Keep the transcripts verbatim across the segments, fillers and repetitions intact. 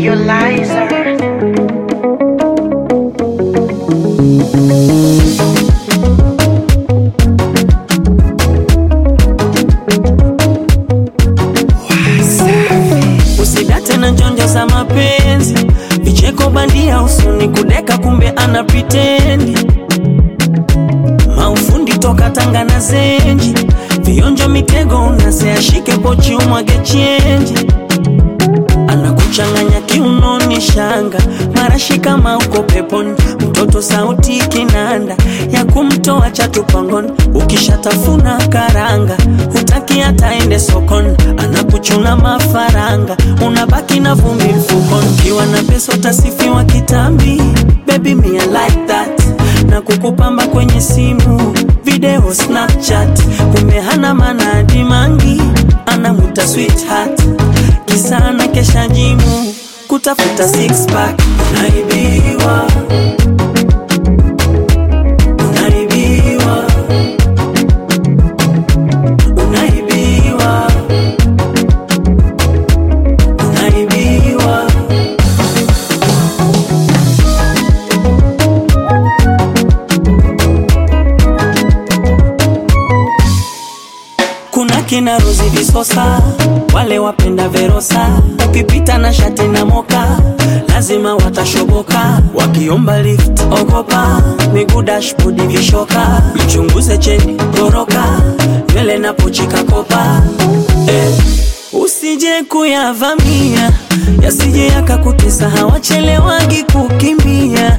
Realizer. Usidate na njonjo za mapenzi, vicheko bandia usuni kudeka kumbe anapitendi. Maufundi toka Tanga na Zenji, vionjo mitego unase ashike pochi umwage chenji. Anakuchanganya kiunoni shanga, marashi kama uko peponi. Mtoto sauti kinanda, ya kumtoa chatu pangoni. Ukishatafuna karanga, hutaki hata ende sokoni. Anakuchuna mafaranga, unabaki na vumbi mfukoni. Ukiwa na pesa utasifiwa kitambi, baby me I like that. Na kukupamba kwenye simu, video Snapchat. Kumbe hana maana dimangi, anamuta sweetheart. Kisana kesha jimu, kutafuta six pack. Unaibiwa, unaibiwa, unaibiwa, unaibiwa. Kuna kina Rozi Visosa, wale wapenda Verosa. Ukipita na shati na moka, lazima watashoboka. Wakiomba lift, ogopa, miguu dashboard vishoka. Mchunguze cheni, goroka, nywele na pochi kakopa. eh. Usije kuyavamia, yasije yakakutesa, hawachelewagi kukimbia.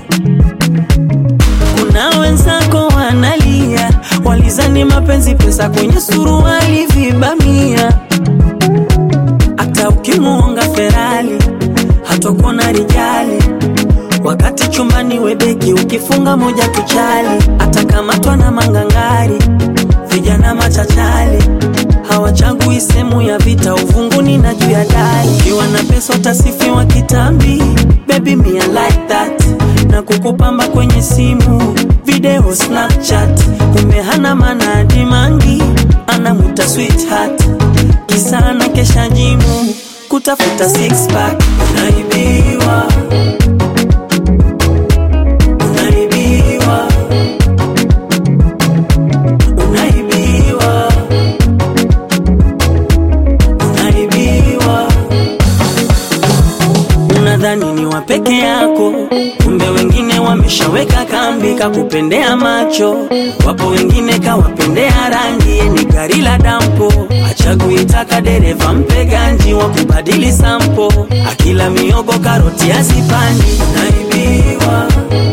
Kuna wenzako wanalia, walizani mapenzi pesa kwenye suruali vibamia. Hata ukimuonga Ferrari, hatakuona rijali. Wakati chumbani webeki, ukifunga moja tuchali. Hata kama twana mangangari, vijana machachali. Hawachagui semu ya vita, uvunguni na juu ya dari. Ukiwa na pesa utasifiwa kitambi, baby me I like that. Na kukupamba kwenye simu, video Snapchat. Kumbe hana maana dimangi, anamuta sweetheart. Kisana kesha jimu, kutafuta six pack. Unaibiwa, unaibiwa, unaibiwa, unaibiwa. Unadhani ni wapeke yako, kumbe wengine wameshaweka kambi kakupendea macho. Wapo wengine kawapendea rangi, ni gari la dampo. Achagui taka dereva mpe ganji, wakubadili sampo. Akila miogo karoti asipandi. Unaibiwa,